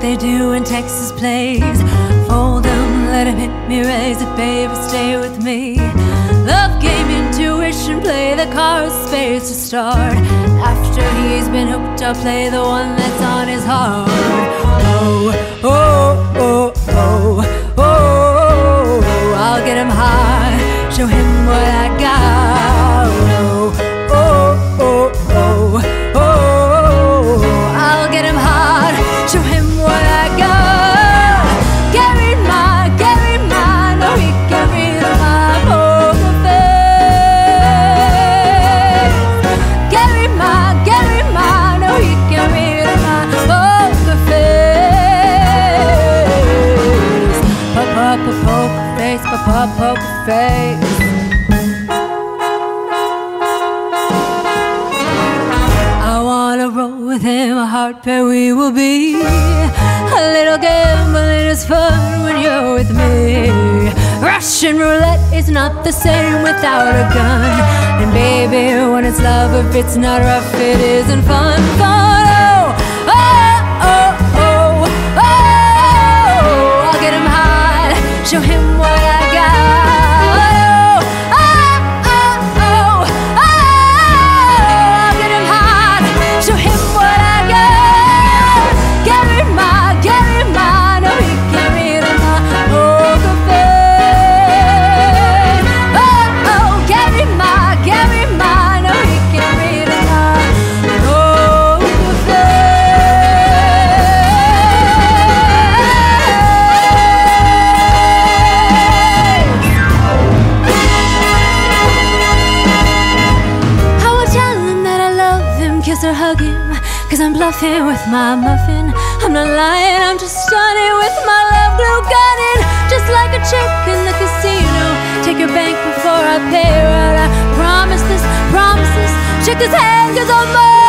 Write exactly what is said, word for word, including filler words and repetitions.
they do in Texas plays. Fold them, let him hit me, raise it, baby, stay with me. Love game, intuition, play the cards, spades to start. After he's been hooked, I'll play the one that's on his heart. Oh, oh, oh, oh, oh, oh, I'll get him high, show him what I got. Oh, oh, oh, oh, oh, I'll get him hard, show him what I got. Gary my, Gary my, no he can read my poker face. Gary my, Gary my, no he can read my poker face. Pop up a poker face, pop up poker face. With him, a heart pair we will be. A little gambling is fun when you're with me. Russian roulette is not the same without a gun. And baby, when it's love, if it's not rough, it isn't fun. Fun, oh, oh, oh, oh, oh, I'll get him high, show him what I got. Or hug him, cause I'm bluffing with my muffin. I'm not lying, I'm just stunning with my love glue gunning. Just like a chick in the casino, take your bank before I pay her out. I promise this, promise this, shake his hand cause I'm mine.